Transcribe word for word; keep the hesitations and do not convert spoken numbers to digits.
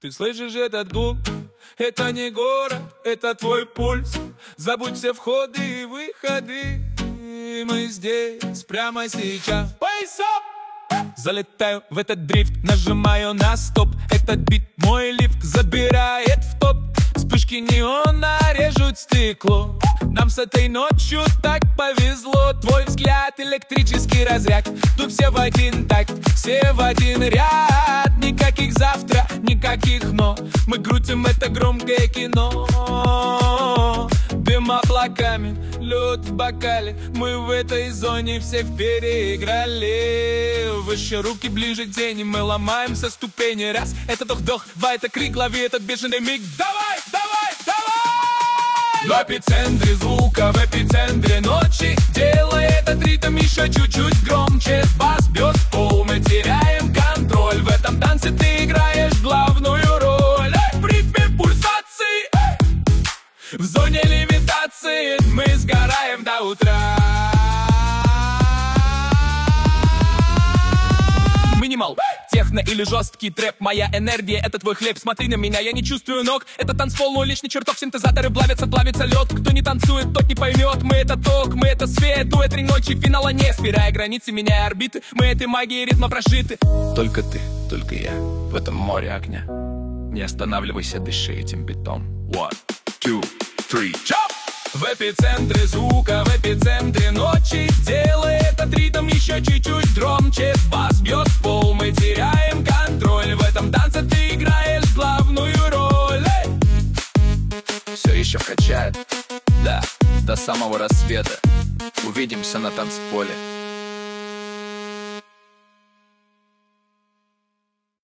Ты слышишь этот гул? Это не город, это твой пульс. Забудь все входы и выходы. Мы здесь, прямо сейчас. Face up! Залетаю в этот дрифт, нажимаю на стоп. Этот бит мой лифт забирает в топ. Вспышки неона режут стекло. Нам с этой ночью так повезло. Твой взгляд, электрический разряд. Тут все в один такт, все в один ряд. Никаких завтра, никаких но. Мы крутим это громкое кино. Дым облаками, лед в бокале. Мы в этой зоне всех переиграли. Выше руки, ближе к тени. Мы ломаем со ступени. Раз, это вдох-вдох, два, это крик. Лови этот бешеный миг. Давай, давай, давай! В эпицентре звука, в эпицентре ночи. Делай этот ритм еще чуть-чуть громче. Бас бьет в пол, мы теряем контроль. В этом танце ты играешь главную роль. Эй, в ритме пульсации, эй! В зоне левитации мы сгораем до утра. Минимал, техно или жесткий трэп. Моя энергия — это твой хлеб. Смотри на меня, я не чувствую ног. Это танцпол, уличный чертог. Синтезаторы плавятся, плавится лед. Кто не танцует, тот не поймет. Мы — это ток, мы — это свет. Дуэт три ночи, финала не спирая границы, меняя орбиты. Мы этой магией ритма прожиты. Только ты, только я в этом море огня. Не останавливайся, дыши этим битом. One, two, three, jump! В эпицентре звука, в эпицентре ночи. Делай этот ритм еще чуть-чуть громче. Бас бьет в пол, мы теряем контроль. В этом танце ты играешь главную роль. Эй! Все еще качает, да, до самого рассвета. Увидимся на танцполе.